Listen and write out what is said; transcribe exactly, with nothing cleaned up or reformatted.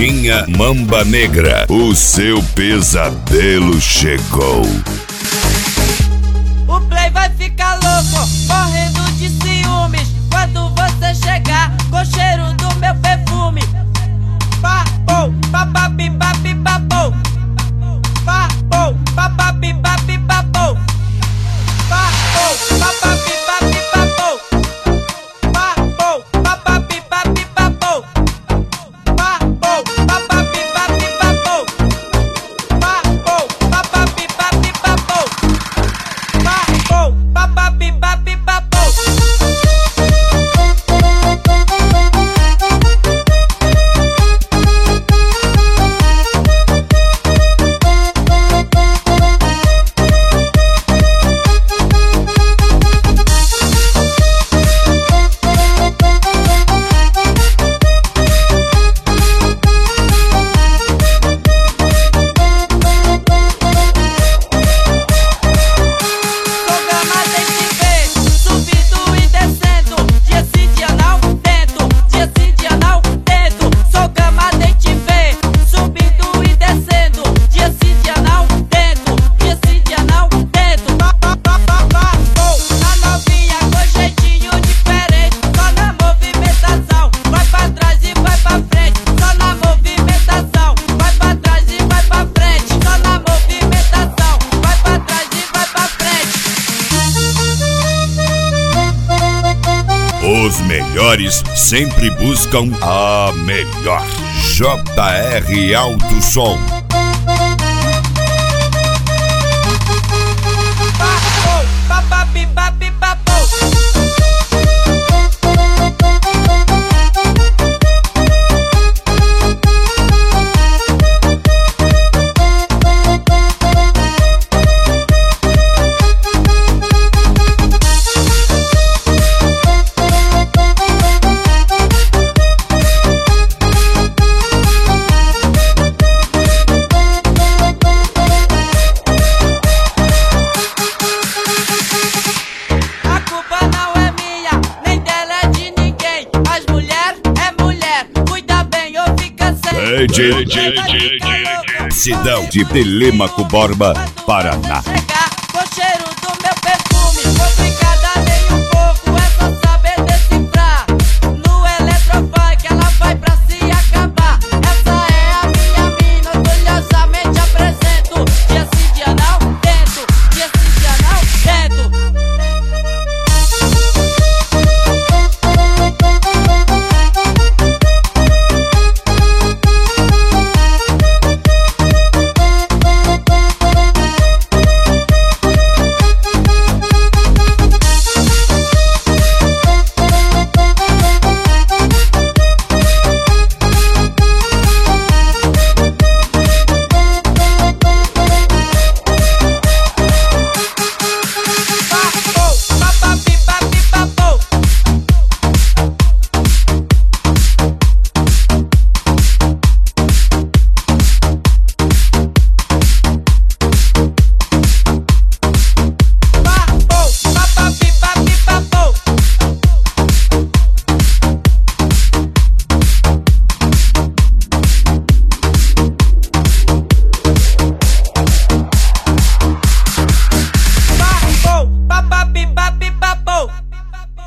Ricardinha Mamba Negra, o seu pesadelo chegou. O play vai ficar louco, morrendo de ciúmes quando você chegar com cheiro do meu perfume. Papou, papapi, papi, papou. Papou, papapi, papi, papou. Papou, papapi, papi, papou. Papou, papapi, papi, papou. Papou, papapi, papi, papou. Papou, papapi, papi, papou. Papou, papapi, papi, papou. Os melhores sempre buscam a melhor. J R Alto Som. Papou, papapi, papi, papou. Sidão de Telêmaco Borba, Paraná.